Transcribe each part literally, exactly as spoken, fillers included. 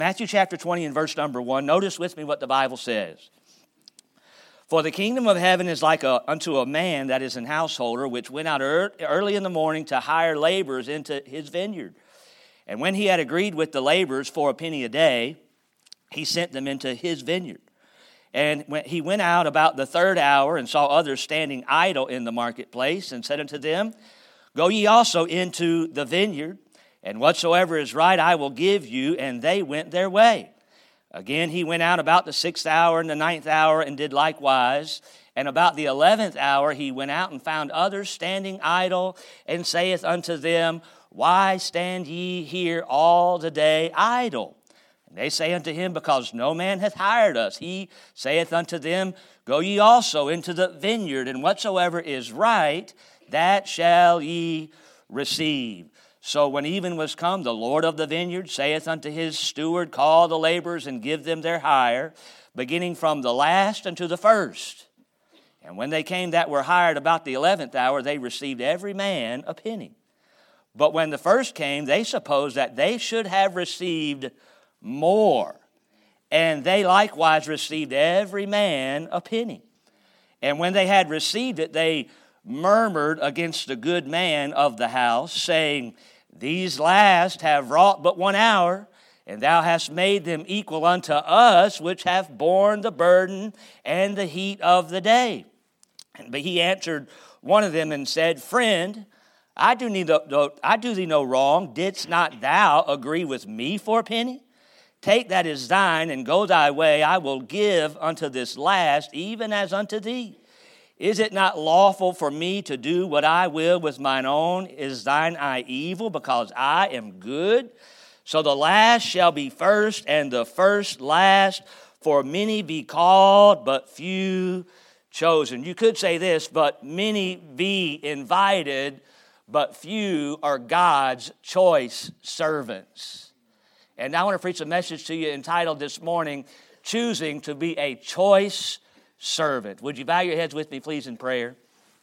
Matthew chapter twenty and verse number one. Notice with me what the Bible says. For the kingdom of heaven is like a, unto a man that is an householder, which went out er, early in the morning to hire laborers into his vineyard. And when he had agreed with the laborers for a penny a day, he sent them into his vineyard. And when he went out about the third hour and saw others standing idle in the marketplace, and said unto them, Go ye also into the vineyard, and whatsoever is right I will give you. And they went their way. Again he went out about the sixth hour and the ninth hour, and did likewise. And about the eleventh hour he went out and found others standing idle, and saith unto them, Why stand ye here all the day idle? And they say unto him, Because no man hath hired us. He saith unto them, Go ye also into the vineyard, and whatsoever is right, that shall ye receive. So when even was come, the Lord of the vineyard saith unto his steward, Call the laborers and give them their hire, beginning from the last unto the first. And when they came that were hired about the eleventh hour, they received every man a penny. But when the first came, they supposed that they should have received more. And they likewise received every man a penny. And when they had received it, they murmured against the good man of the house, saying, These last have wrought but one hour, and thou hast made them equal unto us, which have borne the burden and the heat of the day. But he answered one of them and said, Friend, I do, thee no, I do thee no wrong. Didst not thou agree with me for a penny? Take that is thine, and go thy way. I will give unto this last, even as unto thee. Is it not lawful for me to do what I will with mine own? Is thine eye evil, because I am good? So the last shall be first, and the first last. For many be called, but few chosen. You could say this, but many be invited, but few are God's choice servants. And I want to preach a message to you entitled this morning, Choosing to be a Choice Servant. Would you bow your heads with me, please, in prayer?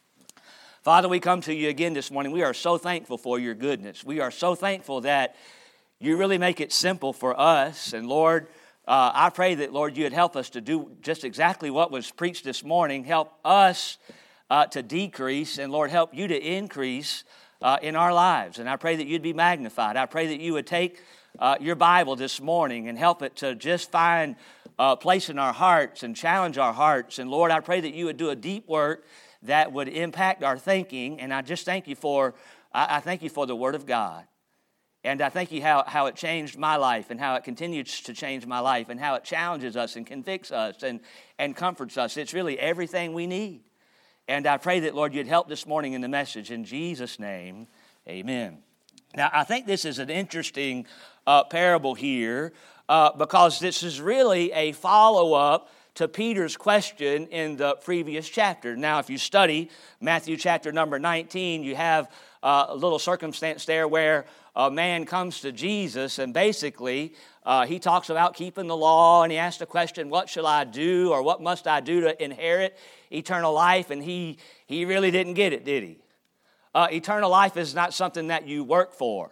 Father, we come to you again this morning. We are so thankful for your goodness. We are so thankful that you really make it simple for us. And Lord, uh, I pray that, Lord, you would help us to do just exactly what was preached this morning. Help us uh, to decrease, and Lord, help you to increase uh, in our lives. And I pray that you'd be magnified. I pray that you would take uh, your Bible this morning and help it to just find Uh, place in our hearts and challenge our hearts. And Lord, I pray that you would do a deep work that would impact our thinking. And I just thank you for, I, I thank you for the Word of God. And I thank you how, how it changed my life, and how it continues to change my life, and how it challenges us and convicts us and, and comforts us. It's really everything we need. And I pray that, Lord, you'd help this morning in the message. In Jesus' name, amen. Now, I think this is an interesting uh, parable here, Uh, because this is really a follow-up to Peter's question in the previous chapter. Now, if you study Matthew chapter number nineteen, you have uh, a little circumstance there where a man comes to Jesus, and basically uh, he talks about keeping the law, and he asks the question, what shall I do, or what must I do to inherit eternal life? And he, he really didn't get it, did he? Uh, eternal life is not something that you work for.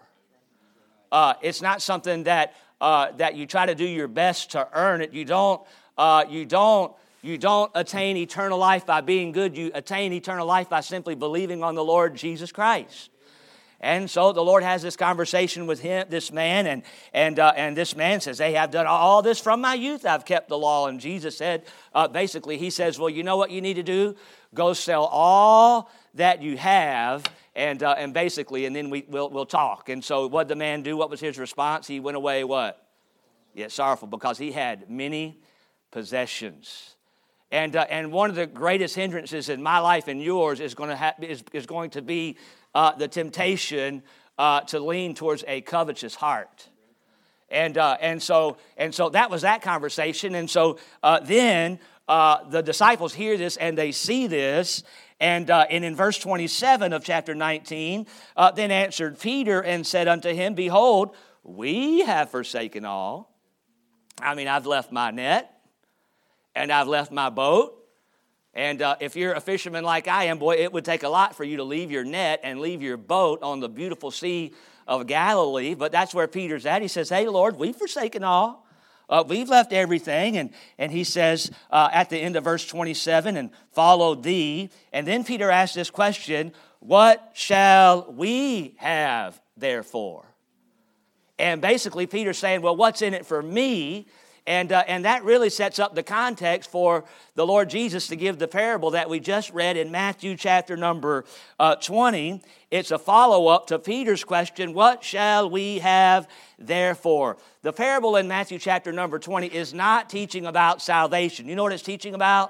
Uh, it's not something that Uh, that you try to do your best to earn it. You don't, uh, you don't, you don't attain eternal life by being good. You attain eternal life by simply believing on the Lord Jesus Christ. And so the Lord has this conversation with him, this man, and and uh, and this man says, "Hey, I've done all this from my youth. I've kept the law." And Jesus said, uh, basically, he says, "Well, you know what you need to do? Go sell all that you have." And uh, and basically, and then we, we'll, we'll talk. And so what did the man do? What was his response? He went away what? Yeah, sorrowful, because he had many possessions. And uh, and one of the greatest hindrances in my life and yours is going to ha- is, is going to be uh, the temptation uh, to lean towards a covetous heart. And uh, and so and so that was that conversation. And so uh, then uh, the disciples hear this and they see this. And, uh, and in verse twenty-seven of chapter nineteen, uh, then answered Peter and said unto him, Behold, we have forsaken all. I mean, I've left my net, and I've left my boat. And uh, if you're a fisherman like I am, boy, it would take a lot for you to leave your net and leave your boat on the beautiful sea of Galilee, but that's where Peter's at. He says, hey, Lord, we've forsaken all. Uh, we've left everything. And, and he says uh, at the end of verse twenty-seven, and followed thee. And then Peter asks this question, what shall we have therefore? And basically Peter's saying, well, what's in it for me? And, uh, and that really sets up the context for the Lord Jesus to give the parable that we just read in Matthew chapter number uh, twenty. It's a follow-up to Peter's question, what shall we have therefore? The parable in Matthew chapter number twenty is not teaching about salvation. You know what it's teaching about?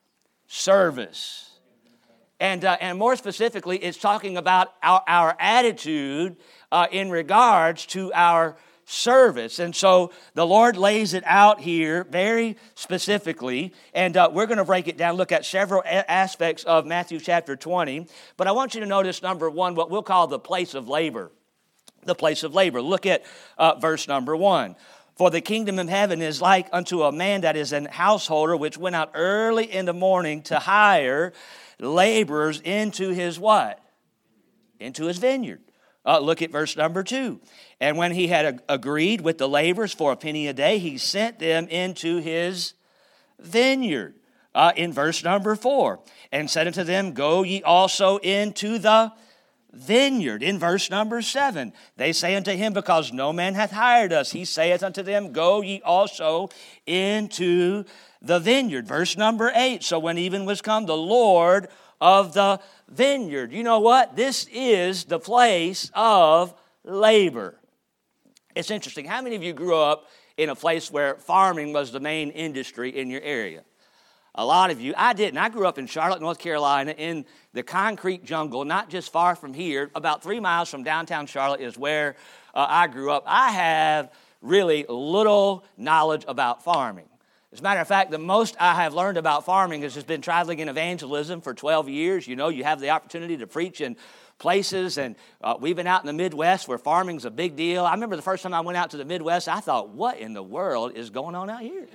Service. And, uh, and more specifically, it's talking about our, our attitude uh, in regards to our service. And so the Lord lays it out here very specifically, and uh, we're going to break it down, look at several a- aspects of Matthew chapter twenty. But I want you to notice, number one, what we'll call the place of labor. The place of labor. Look at uh, verse number one. For the kingdom of heaven is like unto a man that is an householder, which went out early in the morning to hire laborers into his what? Into his vineyard. Uh, look at verse number two. And when he had ag- agreed with the laborers for a penny a day, he sent them into his vineyard. Uh, in verse number four. And said unto them, go ye also into the vineyard. In verse number seven. They say unto him, because no man hath hired us. He saith unto them, go ye also into the vineyard. Verse number eight. So when even was come, the Lord of the vineyard. You know what? This is the place of labor. It's interesting. How many of you grew up in a place where farming was the main industry in your area? A lot of you. I didn't. I grew up in Charlotte, North Carolina, in the concrete jungle, not just far from here. About three miles from downtown Charlotte is where uh, I grew up. I have really little knowledge about farming. As a matter of fact, the most I have learned about farming has just been traveling in evangelism for twelve years. You know, you have the opportunity to preach in places, and uh, we've been out in the Midwest where farming's a big deal. I remember the first time I went out to the Midwest, I thought, what in the world is going on out here?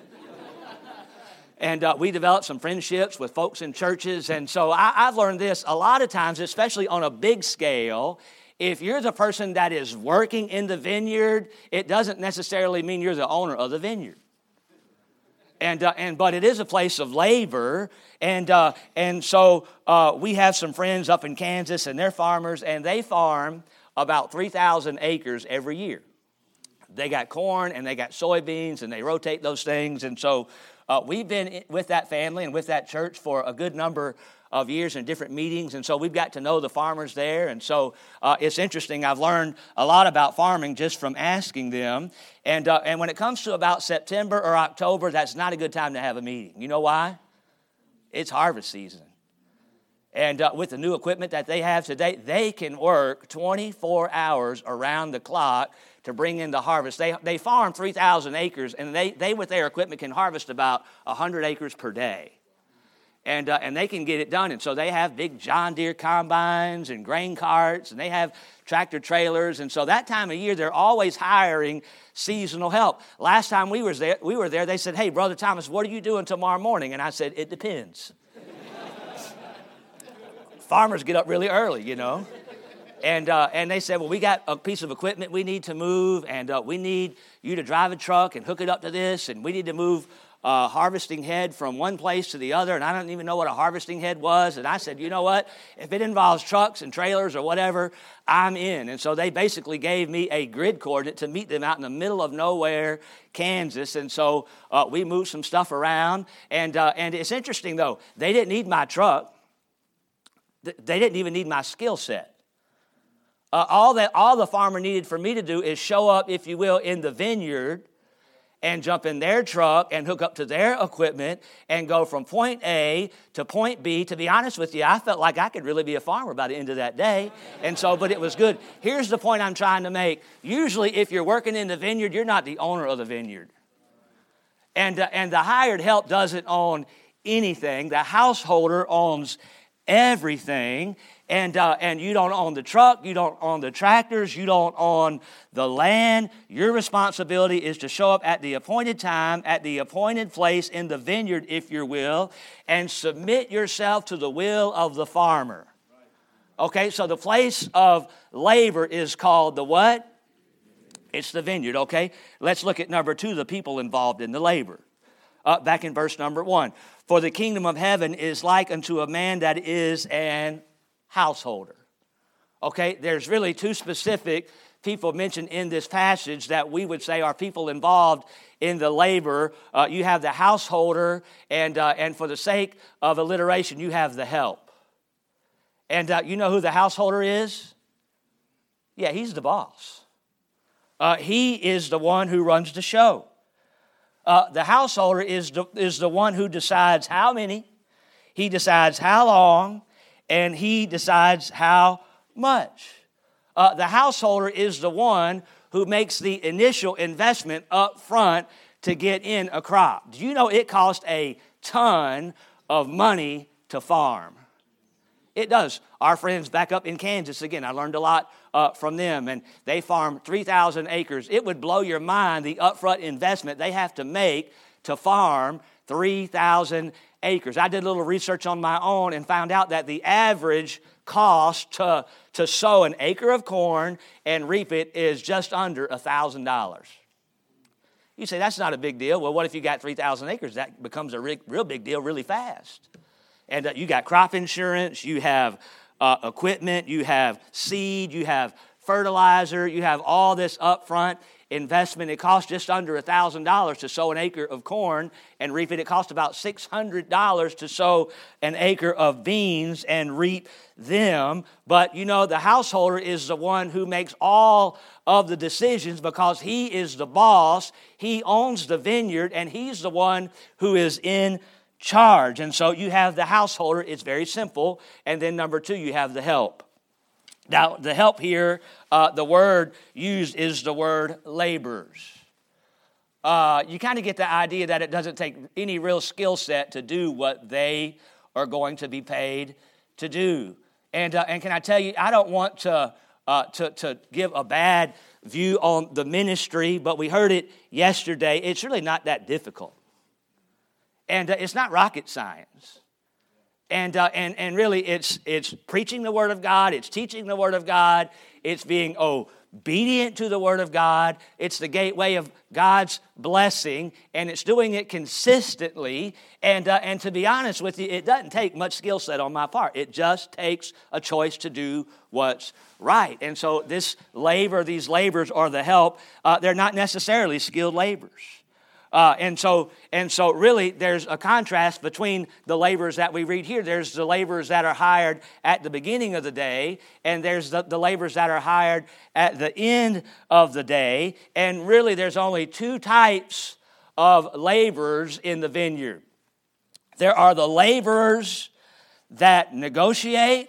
And uh, we developed some friendships with folks in churches, and so I, I've learned this a lot of times, especially on a big scale. If you're the person that is working in the vineyard, it doesn't necessarily mean you're the owner of the vineyard. And, uh, and but it is a place of labor, and uh, and so uh, we have some friends up in Kansas, and they're farmers, and they farm about three thousand acres every year. They got corn, and they got soybeans, and they rotate those things, and so uh, we've been with that family and with that church for a good number of years in different meetings, and so we've got to know the farmers there, and so uh, it's interesting. I've learned a lot about farming just from asking them, and uh, and when it comes to about September or October, that's not a good time to have a meeting. You know why? It's harvest season, and uh, with the new equipment that they have today, they can work twenty-four hours around the clock to bring in the harvest. They they farm three thousand acres, and they, they with their equipment can harvest about one hundred acres per day. And uh, and they can get it done. And so they have big John Deere combines and grain carts, and they have tractor trailers. And so that time of year, they're always hiring seasonal help. Last time we was there, we were there, they said, hey, Brother Thomas, what are you doing tomorrow morning? And I said, it depends. Farmers get up really early, you know. And uh, and they said, well, we got a piece of equipment we need to move, and uh, we need you to drive a truck and hook it up to this, and we need to move Uh, harvesting head from one place to the other, and I don't even know what a harvesting head was. And I said, you know what? If it involves trucks and trailers or whatever, I'm in. And so they basically gave me a grid coordinate to meet them out in the middle of nowhere, Kansas. And so uh, we moved some stuff around. And uh, and it's interesting, though. They didn't need my truck. They didn't even need my skill set. Uh, all that all the farmer needed for me to do is show up, if you will, in the vineyard and jump in their truck and hook up to their equipment and go from point A to point B. To be honest with you, I felt like I could really be a farmer by the end of that day. And so, but it was good. Here's the point I'm trying to make. Usually, if you're working in the vineyard, you're not the owner of the vineyard. And, uh, and the hired help doesn't own anything. The householder owns everything. And uh, and you don't own the truck, you don't own the tractors, you don't own the land. Your responsibility is to show up at the appointed time, at the appointed place in the vineyard, if you will, and submit yourself to the will of the farmer. Okay, so the place of labor is called the what? It's the vineyard, okay? Let's look at number two, the people involved in the labor. Uh, back in verse number one. For the kingdom of heaven is like unto a man that is an householder. Okay, there's really two specific people mentioned in this passage that we would say are people involved in the labor. Uh, you have the householder, and uh, and for the sake of alliteration, you have the help. And uh, you know who the householder is? Yeah, he's the boss. Uh, he is the one who runs the show. Uh, the householder is the, is the one who decides how many, he decides how long, and he decides how much. Uh, the householder is the one who makes the initial investment up front to get in a crop. Do you know it costs a ton of money to farm? It does. Our friends back up in Kansas, again, I learned a lot uh, from them, and they farm three thousand acres. It would blow your mind the upfront investment they have to make to farm three thousand acres. I did a little research on my own and found out that the average cost to, to sow an acre of corn and reap it is just under one thousand dollars. You say, that's not a big deal. Well, what if you got three thousand acres? That becomes a real, real big deal really fast. And uh, you got crop insurance, you have uh, equipment, you have seed, you have fertilizer, you have all this upfront investment. It costs just under one thousand dollars to sow an acre of corn and reap it. It costs about six hundred dollars to sow an acre of beans and reap them. But, you know, the householder is the one who makes all of the decisions because he is the boss. He owns the vineyard, and he's the one who is in charge. And so you have the householder. It's very simple. And then number two, you have the help. Now, the help here, uh, the word used is the word laborers. Uh, you kind of get the idea that it doesn't take any real skill set to do what they are going to be paid to do. And uh, and can I tell you, I don't want to, uh, to, to give a bad view on the ministry, but we heard it yesterday. It's really not that difficult. And uh, it's not rocket science. And, uh, and, and really, it's, it's preaching the Word of God. It's teaching the Word of God. It's being obedient to the Word of God. It's the gateway of God's blessing. And it's doing it consistently. And, uh, and to be honest with you, it doesn't take much skill set on my part. It just takes a choice to do what's right. And so this labor, these labors or the help, uh, they're not necessarily skilled laborers. Uh, and so, and so, really, there's a contrast between the laborers that we read here. There's the laborers that are hired at the beginning of the day, and there's the, the laborers that are hired at the end of the day. And really, there's only two types of laborers in the vineyard. There are the laborers that negotiate,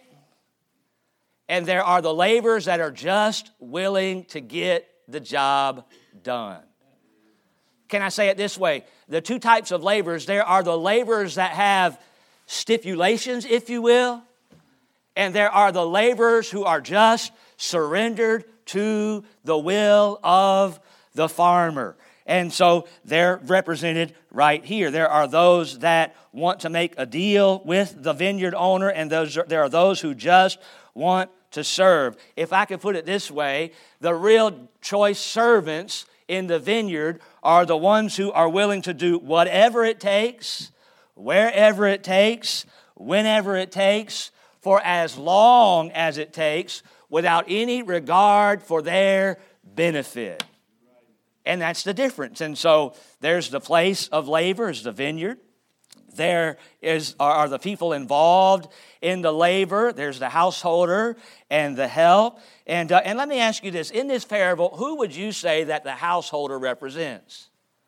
and there are the laborers that are just willing to get the job done. Can I say it this way? The two types of laborers, there are the laborers that have stipulations, if you will, and there are the laborers who are just surrendered to the will of the farmer. And so they're represented right here. There are those that want to make a deal with the vineyard owner, and those are, there are those who just want to serve. If I could put it this way, the real choice servants in the vineyard are the ones who are willing to do whatever it takes, wherever it takes, whenever it takes, for as long as it takes, without any regard for their benefit. And that's the difference. And so there's the place of labor, is the vineyard. There is are the people involved in the labor. There's the householder and the help. And, uh, and let me ask you this. In this parable, who would you say that the householder represents?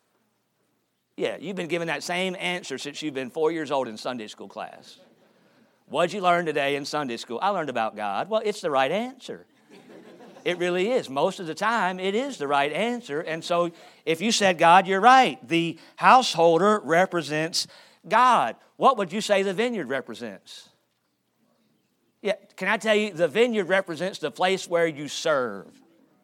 Yeah, you've been given that same answer since you've been four years old in Sunday school class. What'd you learn today in Sunday school? I learned about God. Well, it's the right answer. It really is. Most of the time, it is the right answer. And so if you said God, you're right. The householder represents God. What would you say the vineyard represents? Yeah, can I tell you, the vineyard represents the place where you serve.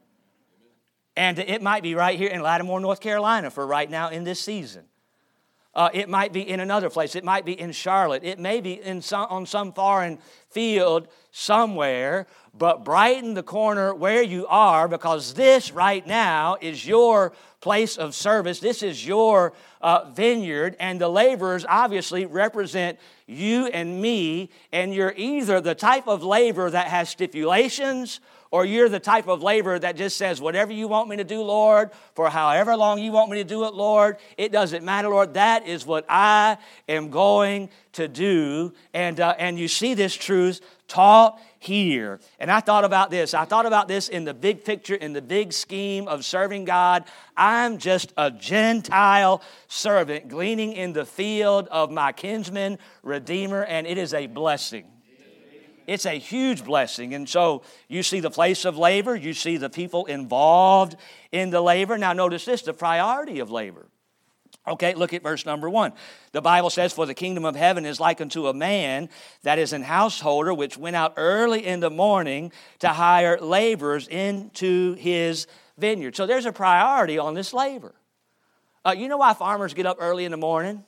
And it might be right here in Lattimore, North Carolina for right now in this season. Uh, it might be in another place. It might be in Charlotte. It may be in some, on some foreign field somewhere. But brighten the corner where you are, because this right now is your place of service. This is your uh, vineyard, and the laborers obviously represent you and me, and you're either the type of laborer that has stipulations, or you're the type of laborer that just says, whatever you want me to do, Lord, for however long you want me to do it, Lord, it doesn't matter, Lord. That is what I am going to do. And, uh, and you see this truth taught here. And I thought about this. I thought about this in the big picture, in the big scheme of serving God. I'm just a Gentile servant gleaning in the field of my kinsman, Redeemer, and it is a blessing. It's a huge blessing. And so you see the place of labor. You see the people involved in the labor. Now notice this, the priority of labor. Okay, look at verse number one. The Bible says, for the kingdom of heaven is like unto a man that is an householder, which went out early in the morning to hire laborers into his vineyard. So there's a priority on this labor. Uh, you know why farmers get up early in the morning?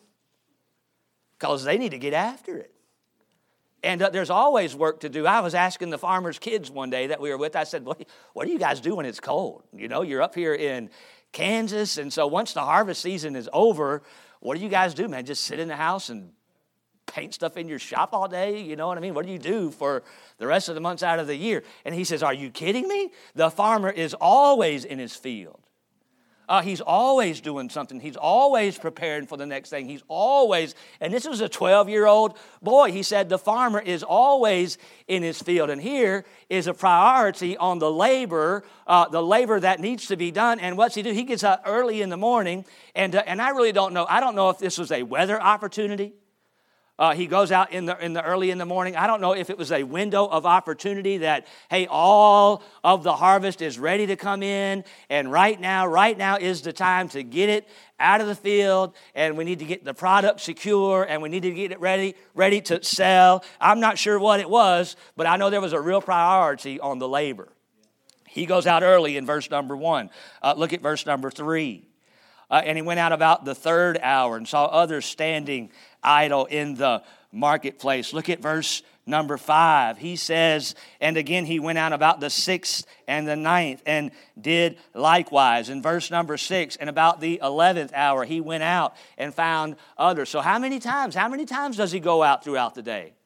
Because they need to get after it. And uh, there's always work to do. I was asking the farmers' kids one day that we were with, I said, what, what do you guys do when it's cold? You know, you're up here in Kansas, and so once the harvest season is over, what do you guys do, man? Just sit in the house and paint stuff in your shop all day? You know what I mean? What do you do for the rest of the months out of the year? And he says, are you kidding me? The farmer is always in his field. Uh, he's always doing something. He's always preparing for the next thing. He's always, and this was a twelve-year-old boy. He said the farmer is always in his field. And here is a priority on the labor, uh, the labor that needs to be done. And what's he do? He gets up early in the morning, and uh, and I really don't know. I don't know if this was a weather opportunity. Uh, he goes out in the in the early in the morning. I don't know if it was a window of opportunity that, hey, all of the harvest is ready to come in, and right now, right now is the time to get it out of the field, and we need to get the product secure, and we need to get it ready, ready to sell. I'm not sure what it was, but I know there was a real priority on the labor. He goes out early in verse number one. Uh, look at verse number three. Uh, and he went out about the third hour and saw others standing idle in the marketplace. Look at verse number five. He says, and again he went out about the sixth and the ninth and did likewise. In verse number six, and about the eleventh hour he went out and found others. So how many times? How many times does he go out throughout the day?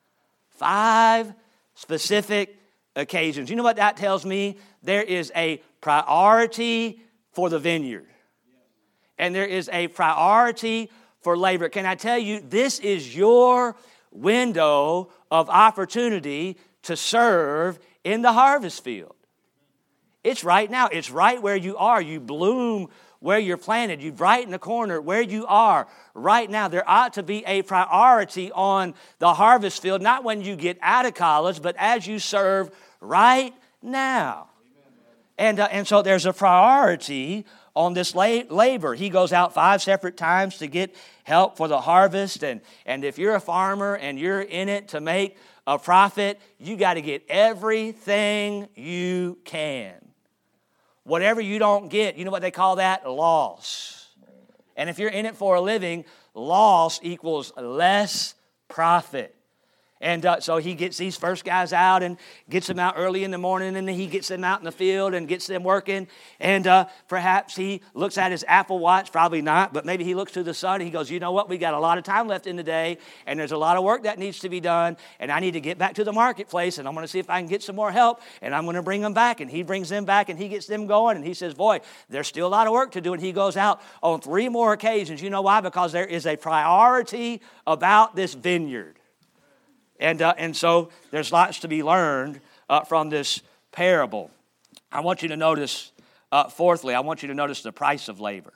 Five specific occasions. You know what that tells me? There is a priority for the vineyard. And there is a priority for labor. Can I tell you, this is your window of opportunity to serve in the harvest field. It's right now. It's right where you are. You bloom where you're planted. You brighten the corner where you are right now. There ought to be a priority on the harvest field, not when you get out of college, but as you serve right now. And, uh, and so there's a priority on this labor. He goes out five separate times to get help for the harvest. And, and if you're a farmer and you're in it to make a profit, you got to get everything you can. Whatever you don't get, you know what they call that? Loss. And if you're in it for a living, loss equals less profit. And uh, so he gets these first guys out and gets them out early in the morning, and then he gets them out in the field and gets them working. And uh, perhaps he looks at his Apple Watch, probably not, but maybe he looks to the sun and he goes, you know what, we got a lot of time left in the day, and there's a lot of work that needs to be done, and I need to get back to the marketplace, and I'm going to see if I can get some more help, and I'm going to bring them back. And he brings them back, and he gets them going, and he says, boy, there's still a lot of work to do. And he goes out on three more occasions. You know why? Because there is a priority about this vineyard. And uh, and so there's lots to be learned uh, from this parable. I want you to notice, uh, fourthly, I want you to notice the price of labor.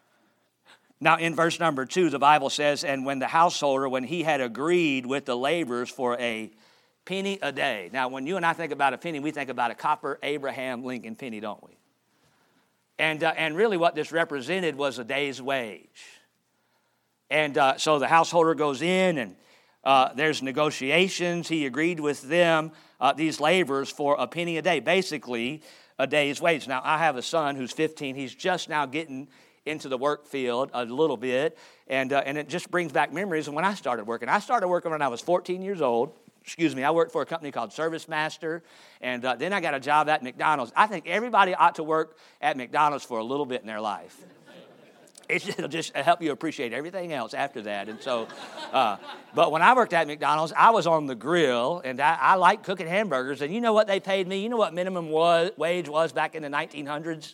Now in verse number two, the Bible says, and when the householder, when he had agreed with the laborers for a penny a day. Now when you and I think about a penny, we think about a copper Abraham Lincoln penny, don't we? And, uh, and really what this represented was a day's wage. And uh, so the householder goes in and Uh, there's negotiations. He agreed with them, uh, these laborers, for a penny a day, basically a day's wage. Now, I have a son who's fifteen. He's just now getting into the work field a little bit, and uh, and it just brings back memories of when I started working. I started working when I was fourteen years old. Excuse me, I worked for a company called Service Master, and uh, then I got a job at McDonald's. I think everybody ought to work at McDonald's for a little bit in their life. It'll just help you appreciate everything else after that. And so, uh, but when I worked at McDonald's, I was on the grill, and I, I liked cooking hamburgers. And you know what they paid me? You know what minimum was, wage was back in the nineteen hundreds?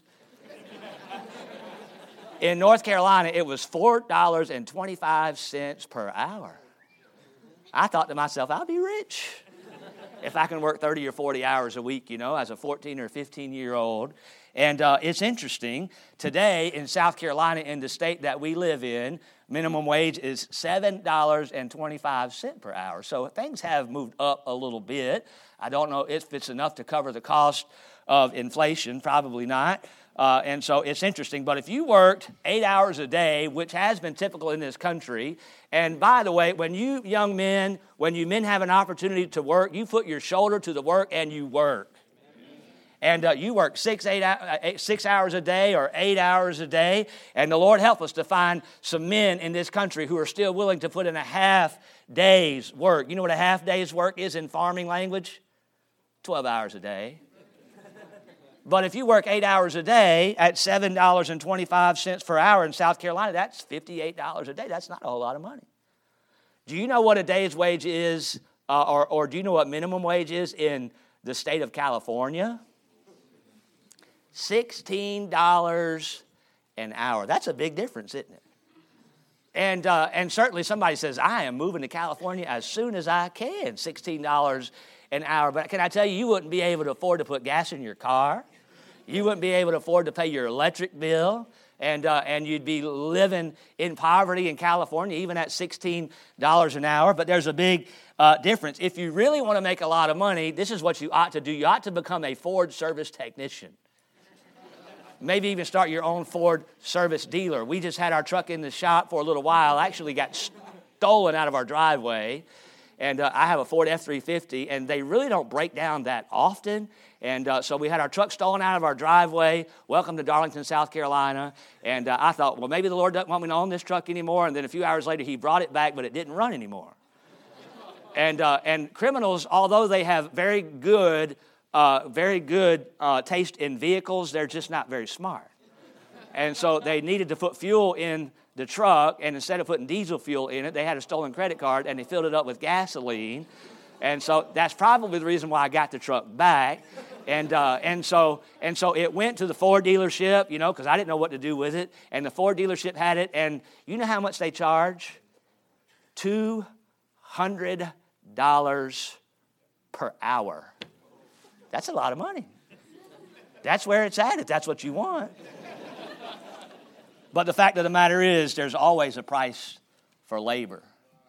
In North Carolina, it was four dollars and twenty-five cents per hour. I thought to myself, I'll be rich if I can work thirty or forty hours a week, you know, as a fourteen or fifteen-year-old. And uh, it's interesting, today in South Carolina, in the state that we live in, minimum wage is seven dollars and twenty-five cents per hour. So things have moved up a little bit. I don't know if it's enough to cover the cost of inflation, probably not. Uh, and so it's interesting. But if you worked eight hours a day, which has been typical in this country, and by the way, when you young men, when you men have an opportunity to work, you put your shoulder to the work and you work. And uh, you work six, eight, eight, six hours a day or eight hours a day. And the Lord help us to find some men in this country who are still willing to put in a half day's work. You know what a half day's work is in farming language? twelve hours a day. But if you work eight hours a day at seven dollars and twenty-five cents per hour in South Carolina, that's fifty-eight dollars a day. That's not a whole lot of money. Do you know what a day's wage is, uh, or, or do you know what minimum wage is in the state of California? sixteen dollars an hour. That's a big difference, isn't it? And uh, and certainly somebody says, I am moving to California as soon as I can, sixteen dollars an hour. But can I tell you, you wouldn't be able to afford to put gas in your car. You wouldn't be able to afford to pay your electric bill. And uh, and you'd be living in poverty in California, even at sixteen dollars an hour. But there's a big uh, difference. If you really want to make a lot of money, this is what you ought to do. You ought to become a Ford service technician. Maybe even start your own Ford service dealer. We just had our truck in the shop for a little while. Actually got stolen out of our driveway. And uh, I have a Ford F three fifty, and they really don't break down that often. And uh, so we had our truck stolen out of our driveway. Welcome to Darlington, South Carolina. And uh, I thought, well, maybe the Lord doesn't want me to own this truck anymore. And then a few hours later, he brought it back, but it didn't run anymore. and uh, and criminals, although they have very good Uh, very good uh, taste in vehicles, they're just not very smart. And so they needed to put fuel in the truck, and instead of putting diesel fuel in it, they had a stolen credit card, and they filled it up with gasoline. And so that's probably the reason why I got the truck back. And uh, and so and so it went to the Ford dealership, you know, because I didn't know what to do with it. And the Ford dealership had it, and you know how much they charge? two hundred dollars per hour. That's a lot of money. That's where it's at if that's what you want. But the fact of the matter is, there's always a price for labor.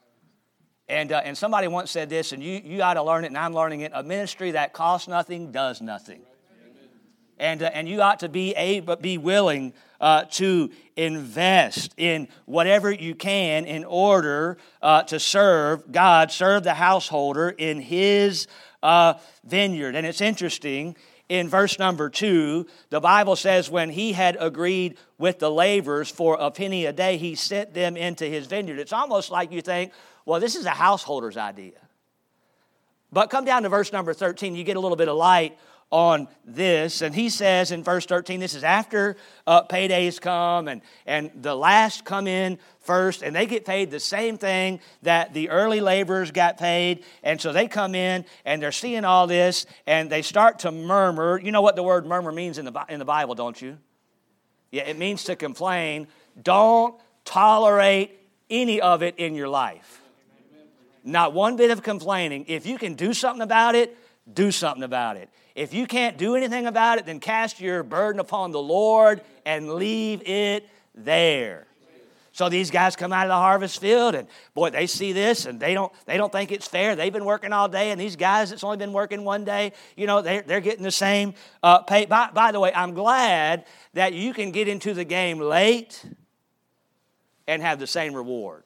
And uh, and somebody once said this, and you, you ought to learn it, and I'm learning it. A ministry that costs nothing does nothing. And uh, and you ought to be able, be willing uh, to invest in whatever you can in order uh, to serve God, serve the householder in His Uh, vineyard. And it's interesting, in verse number two, the Bible says when he had agreed with the laborers for a penny a day, he sent them into his vineyard. It's almost like you think, well, this is a householder's idea. But come down to verse number thirteen, you get a little bit of light on this. And he says in verse thirteen, this is after uh, paydays come and, and the last come in first, and they get paid the same thing that the early laborers got paid. And so they come in and they're seeing all this and they start to murmur. You know what the word murmur means in the, in the Bible, don't you? Yeah, it means to complain. Don't tolerate any of it in your life. Not one bit of complaining. If you can do something about it, do something about it. If you can't do anything about it, then cast your burden upon the Lord and leave it there. So these guys come out of the harvest field, and boy, they see this, and they don't they don't think it's fair. They've been working all day, and these guys that's only been working one day, you know, they're, they're getting the same uh, pay. By, by the way, I'm glad that you can get into the game late and have the same reward.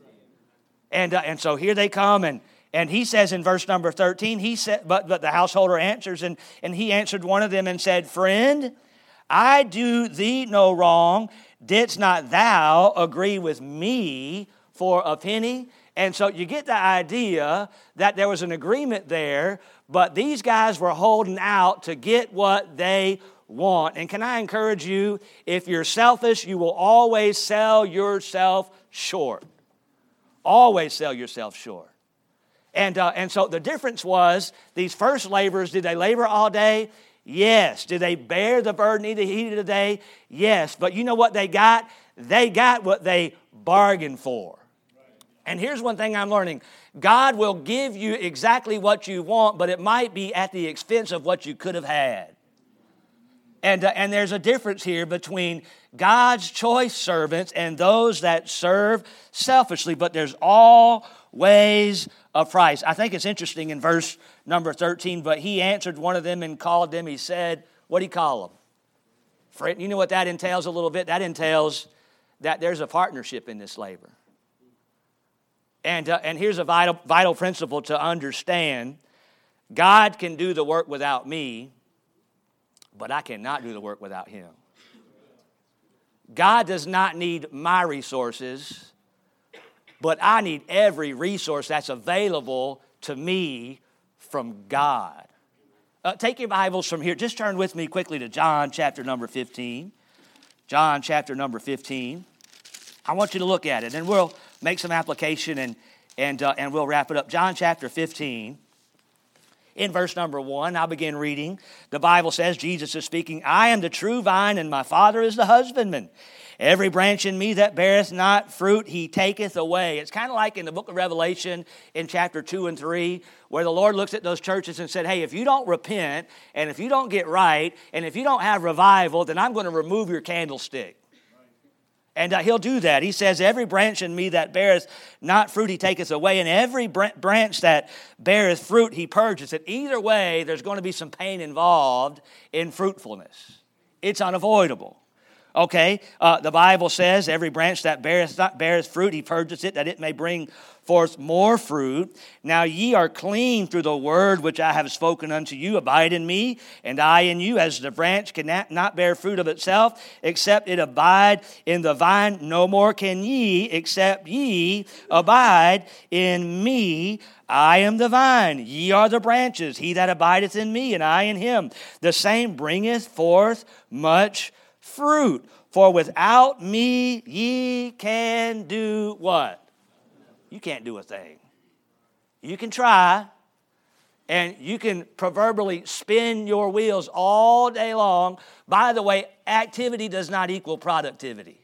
And uh, and so here they come, and And he says in verse number thirteen, he said, but, but the householder answers, and, and he answered one of them and said, Friend, I do thee no wrong. Didst not thou agree with me for a penny? And so you get the idea that there was an agreement there, but these guys were holding out to get what they want. And can I encourage you, if you're selfish, you will always sell yourself short. Always sell yourself short. And, uh, and so the difference was, these first laborers, did they labor all day? Yes. Did they bear the burden of the heat of the day? Yes. But you know what they got? They got what they bargained for. And here's one thing I'm learning. God will give you exactly what you want, but it might be at the expense of what you could have had. And, uh, and there's a difference here between God's choice servants and those that serve selfishly, but there's always a price. I think it's interesting in verse number thirteen, but he answered one of them and called them. He said, what do you call them? Friend, you know what that entails a little bit? That entails that there's a partnership in this labor. And, uh, and here's a vital, vital principle to understand. God can do the work without me, but I cannot do the work without Him. God does not need my resources, but I need every resource that's available to me from God. Uh, take your Bibles from here. Just turn with me quickly to John chapter number fifteen. John chapter number fifteen. I want you to look at it, and we'll make some application, and, and, uh, and we'll wrap it up. John chapter fifteen. In verse number one, I'll begin reading. The Bible says, Jesus is speaking, I am the true vine, and my Father is the husbandman. Every branch in me that beareth not fruit, He taketh away. It's kind of like in the book of Revelation in chapter two and three, where the Lord looks at those churches and said, hey, if you don't repent, and if you don't get right, and if you don't have revival, then I'm going to remove your candlestick. And uh, He'll do that. He says, every branch in me that beareth not fruit, He taketh away. And every br- branch that beareth fruit, He purgeth it. Either way, there's going to be some pain involved in fruitfulness. It's unavoidable. Okay, uh, the Bible says, every branch that beareth not beareth fruit, He purgeth it, that it may bring forth more fruit. Now ye are clean through the word which I have spoken unto you. Abide in me, and I in you, as the branch cannot not bear fruit of itself, except it abide in the vine. No more can ye, except ye abide in me. I am the vine, ye are the branches. He that abideth in me, and I in him, the same bringeth forth much fruit. For without me ye can do what? You can't do a thing. You can try, and you can proverbially spin your wheels all day long. By the way, activity does not equal productivity.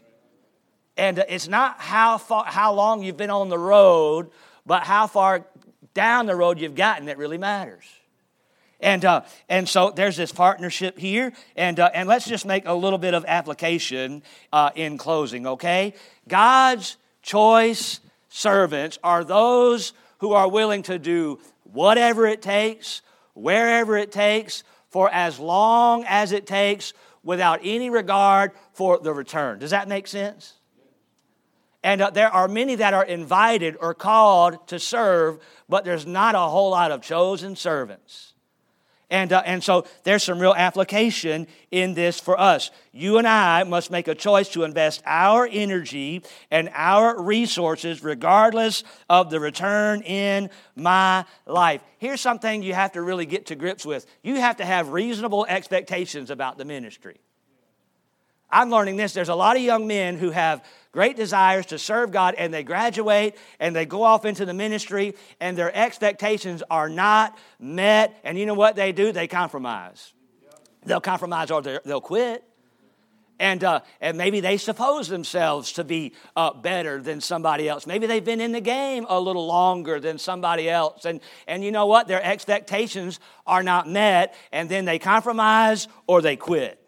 And it's not how far, how long you've been on the road, but how far down the road you've gotten that really matters. And uh, and so there's this partnership here, and uh, and let's just make a little bit of application uh, in closing, okay? God's choice servants are those who are willing to do whatever it takes, wherever it takes, for as long as it takes, without any regard for the return. Does that make sense? And uh, there are many that are invited or called to serve, but there's not a whole lot of chosen servants. And, uh, and so there's some real application in this for us. You and I must make a choice to invest our energy and our resources regardless of the return in my life. Here's something you have to really get to grips with. You have to have reasonable expectations about the ministry. I'm learning this. There's a lot of young men who have great desires to serve God, and they graduate and they go off into the ministry, and their expectations are not met. And you know what they do? They compromise. They'll compromise or they'll quit. And uh, and maybe they suppose themselves to be uh, better than somebody else. Maybe they've been in the game a little longer than somebody else. And, and you know what? Their expectations are not met, and then they compromise or they quit.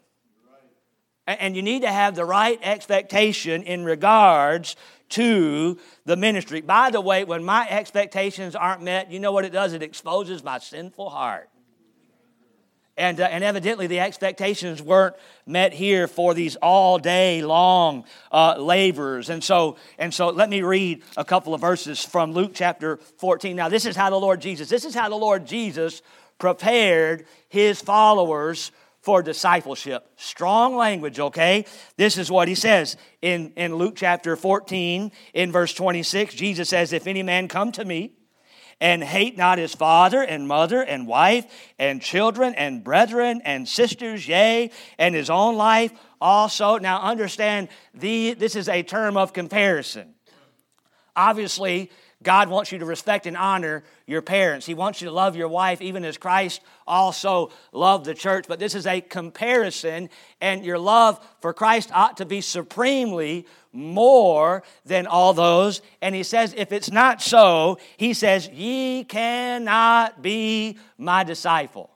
And you need to have the right expectation in regards to the ministry. By the way, when my expectations aren't met, you know what it does? It exposes my sinful heart. And, uh, and evidently the expectations weren't met here for these all day long uh, laborers. And so, and so let me read a couple of verses from Luke chapter fourteen. Now this is how the Lord Jesus, this is how the Lord Jesus prepared His followers for discipleship. Strong language, okay? This is what he says in, in Luke chapter fourteen, in verse twenty-six. Jesus says, if any man come to me and hate not his father and mother and wife and children and brethren and sisters, yea, and his own life also. Now understand, the, this is a term of comparison. Obviously, God wants you to respect and honor your parents. He wants you to love your wife even as Christ also loved the church. But this is a comparison, and your love for Christ ought to be supremely more than all those. And he says, if it's not so, he says, ye cannot be my disciple.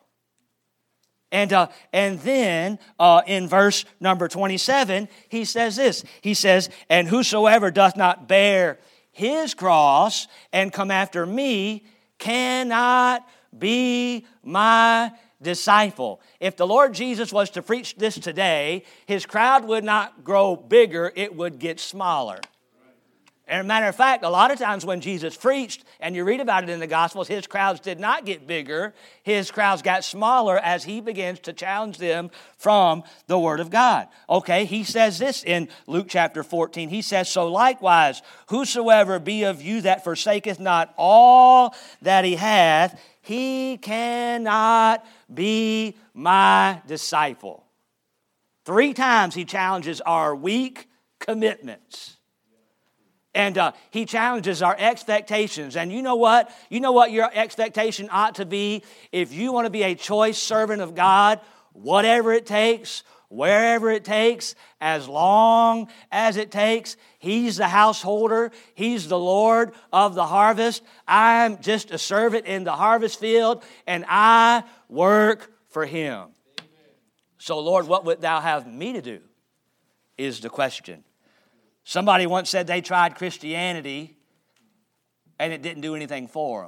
And uh, and then uh, in verse number twenty-seven, he says this. He says, and whosoever doth not bear his cross and come after me cannot be my disciple. If the Lord Jesus was to preach this today, his crowd would not grow bigger, it would get smaller. And as a matter of fact, a lot of times when Jesus preached, and you read about it in the Gospels, his crowds did not get bigger. His crowds got smaller as he begins to challenge them from the Word of God. Okay, he says this in Luke chapter fourteen. He says, so likewise, whosoever be of you that forsaketh not all that he hath, he cannot be my disciple. Three times he challenges our weak commitments. And uh, he challenges our expectations. And you know what? You know what your expectation ought to be? If you want to be a choice servant of God, whatever it takes, wherever it takes, as long as it takes, he's the householder. He's the Lord of the harvest. I'm just a servant in the harvest field, and I work for him. Amen. So, Lord, what would thou have me to do is the question. Somebody once said they tried Christianity and it didn't do anything for them.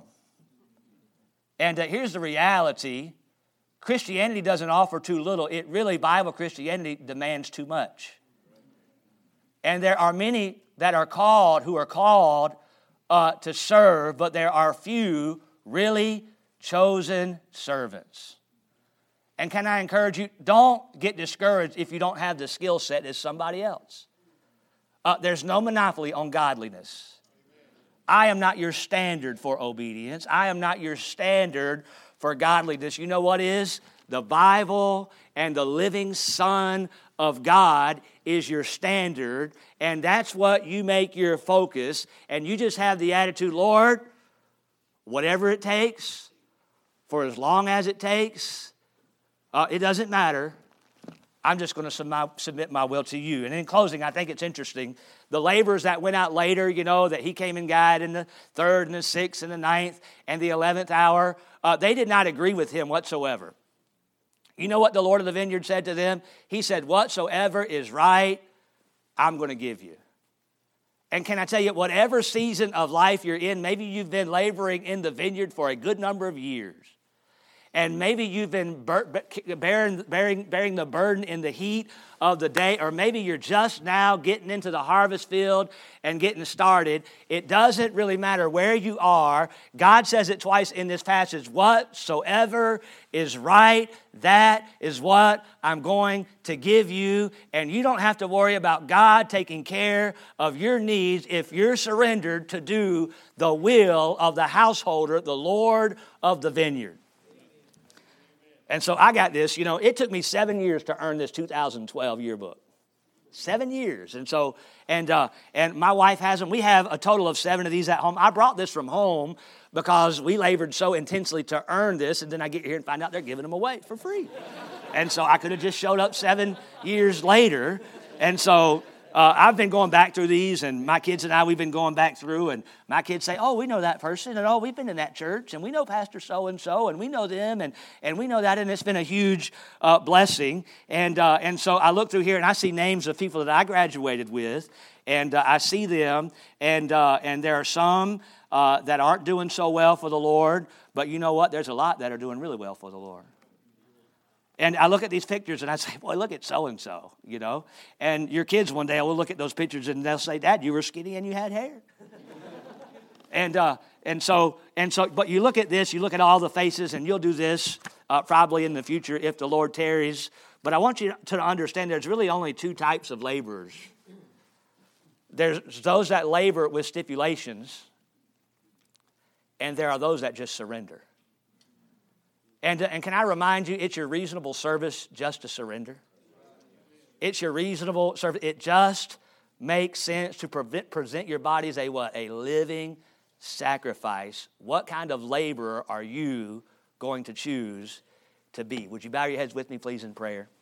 And uh, here's the reality. Christianity doesn't offer too little. It really, Bible Christianity demands too much. And there are many that are called, who are called uh, to serve, but there are few really chosen servants. And can I encourage you, don't get discouraged if you don't have the skill set as somebody else. Uh, there's no monopoly on godliness. I am not your standard for obedience. I am not your standard for godliness. You know what is? The Bible and the living Son of God is your standard, and that's what you make your focus, and you just have the attitude, Lord, whatever it takes, for as long as it takes, uh, it doesn't matter. I'm just going to submit my will to you. And in closing, I think it's interesting. The laborers that went out later, you know, that he came and guided in the third and the sixth and the ninth and the eleventh hour, uh, they did not agree with him whatsoever. You know what the Lord of the vineyard said to them? He said, whatsoever is right, I'm going to give you. And can I tell you, whatever season of life you're in, maybe you've been laboring in the vineyard for a good number of years. And maybe you've been bearing, bearing, bearing the burden in the heat of the day, or maybe you're just now getting into the harvest field and getting started. It doesn't really matter where you are. God says it twice in this passage, whatsoever is right, that is what I'm going to give you. And you don't have to worry about God taking care of your needs if you're surrendered to do the will of the householder, the Lord of the vineyard. And so I got this, you know, it took me seven years to earn this two thousand twelve yearbook. Seven years. And so, and uh, and my wife has them. We have a total of seven of these at home. I brought this from home because we labored so intensely to earn this, and then I get here and find out they're giving them away for free. And so I could have just showed up seven years later. And so uh, I've been going back through these, and my kids and I, we've been going back through, and my kids say, oh, we know that person, and oh, we've been in that church, and we know Pastor so-and-so, and we know them, and, and we know that, and it's been a huge uh, blessing. And uh, and so I look through here, and I see names of people that I graduated with, and uh, I see them, and uh, and there are some uh, that aren't doing so well for the Lord, but you know what? There's a lot that are doing really well for the Lord. And I look at these pictures and I say, boy, look at so-and-so, you know. And your kids one day will look at those pictures and they'll say, Dad, you were skinny and you had hair. and uh, and so, and so, but you look at this, you look at all the faces and you'll do this. uh, probably in the future if the Lord tarries. But I want you to understand there's really only two types of laborers. There's those that labor with stipulations, and there are those that just surrender. And, and can I remind you, it's your reasonable service just to surrender. It's your reasonable service. It just makes sense to prevent, present your body as a what? A living sacrifice. What kind of laborer are you going to choose to be? Would you bow your heads with me, please, in prayer?